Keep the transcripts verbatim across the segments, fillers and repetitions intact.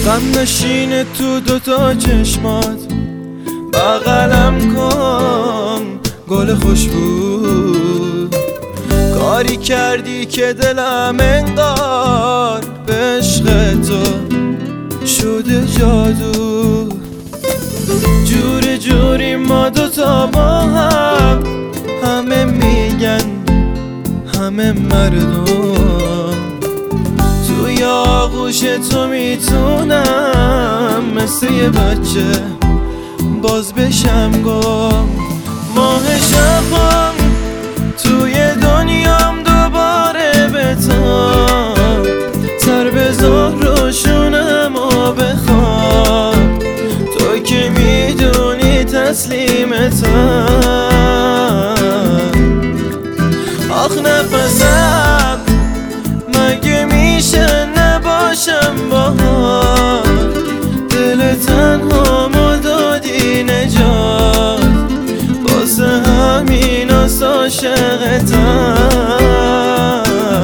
غم نشینه تو دوتا چشمات، بغلم کن گل خوشبو. کاری کردی که دلم انگار به عشق تو شده جادو. جوری جوری ما دوتا با هم، همه میگن همه مردم. توی آغوش تو میتونم مثل یه بچه باز بشم گم. ماه شبم توی دنیام دوباره بتاب، سر بذار روشونم و بخواب. تو که میدونی تسلیمتم، آخ نفسم مگه میشه نباشم باهات. دل تنهامو دادی نجات، واسه همین از عاشقتم.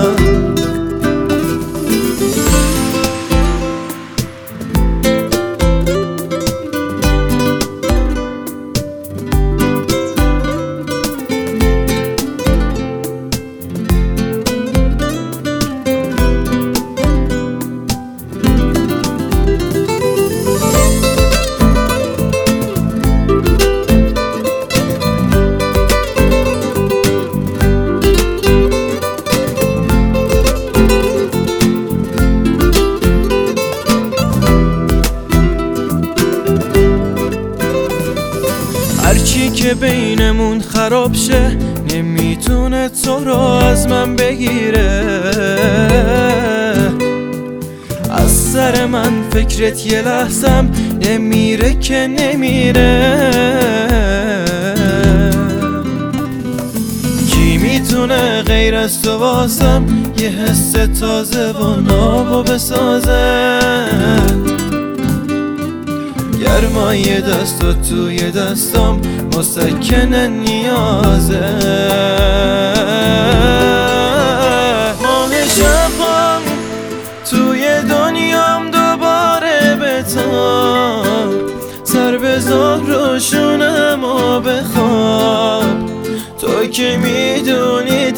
هرچی که بینمون خراب شه نمیتونه تو رو از من بگیره. از سر من فکرت یه لحظم نمیره که نمیره. کی میتونه غیر از تو واسم یه حس تازه و نابو بسازه. گرمای دست و توی دستم مسکن نیازه. ماه شبم توی دنیام دوباره بتاب، سر بذار روشونم و بخواب. تو که میدونی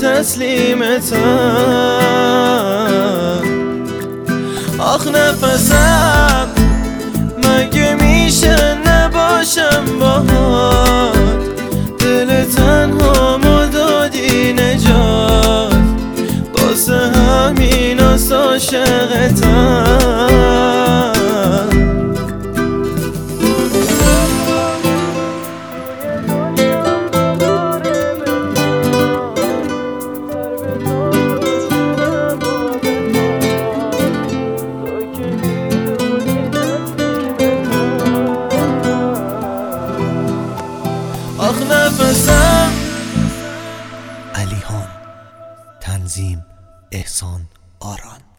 تسلیمتم، آخ نفسم مگه میشه نباشم باهات. دل تنهامو دادی نجات، واسه همین از عاشقتم. آخ نفسم. علیهان، تنظیم احسان آران.